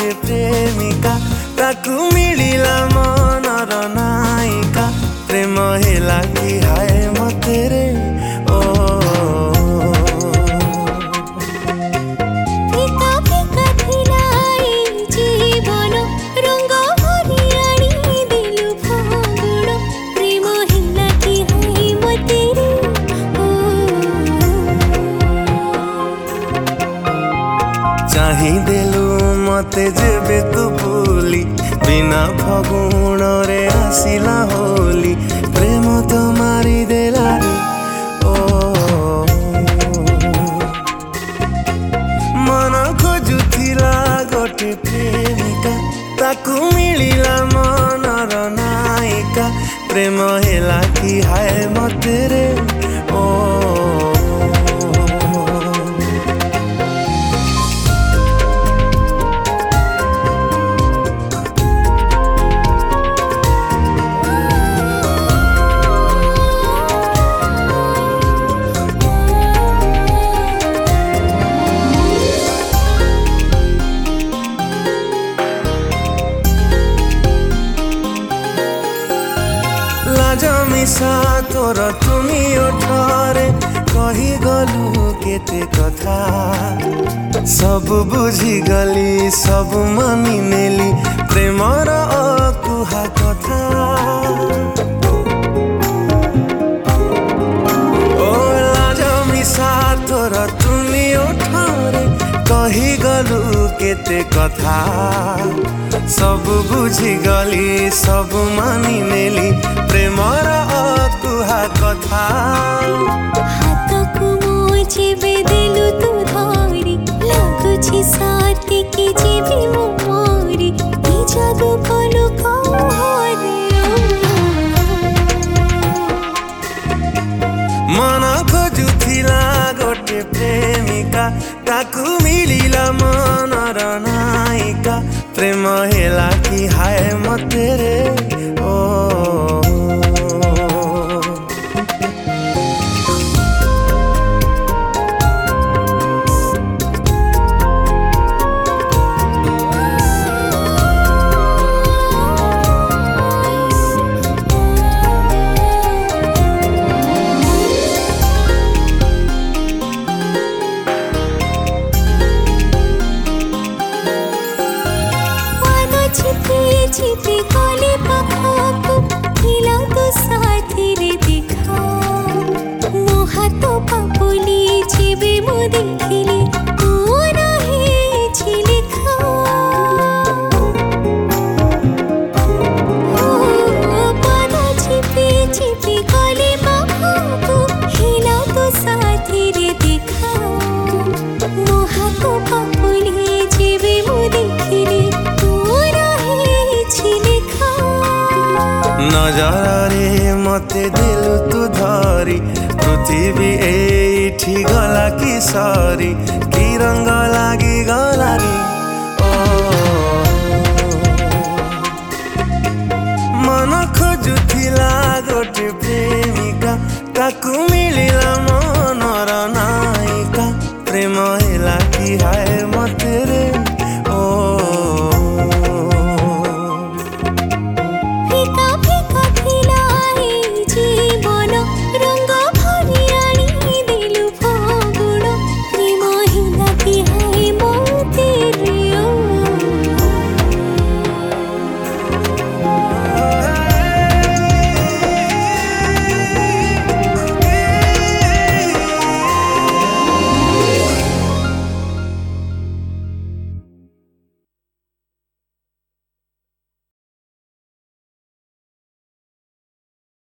गोटे प्रेमिका ताकू मिलिला मनर नायिका प्रेम हेला कि हाय मते रे ओ चाही देलु मते जेबे तू भूली बिना फगुण रे आसिला होली प्रेम तो मारी देला ओ मन खोजुथिला गोटे प्रेमिका ताकू मिलिला मनर नायिका प्रेम हेला कि हाय मते रे ओ जमिसा तोर तुमी ओठरे कही गलु केते कथा सब बुझी गली सब मानी नेली प्रेमर अकुहा कथा ओ जमिसा तोर तुमी ओठरे कही गलु केते कथा सब बुझी गली सब मानी नेली प्रेमर अकुहा कथा हाथ को मोजेबे देलु तू धरी लागुछि साथी कि जीवी मो मोरी ई जादू कलु कहरे मन खोजुथिला गोटे प्रेमिका ताकू मिलिला मनर नायिका प्रेम हेला कि हाय मते रे ओ छिपे छिपे काले पखाको खिला तो साथी रे दिखा मो हाथ पापुली छिबे मो देखिले ओ रहे छिले खा ओ पादा छिपे छिपे काले पखाको खिला तो साथी रे दिखा मो हाथ पापुली छिबे मो देखिले नजर रे मते दिलु तू धरी पृथ्वी एठी गला कि सरी कि रंग लागी गला रे ओ मन खोजुथिला गोटे प्रेमिका ताकू मिलिला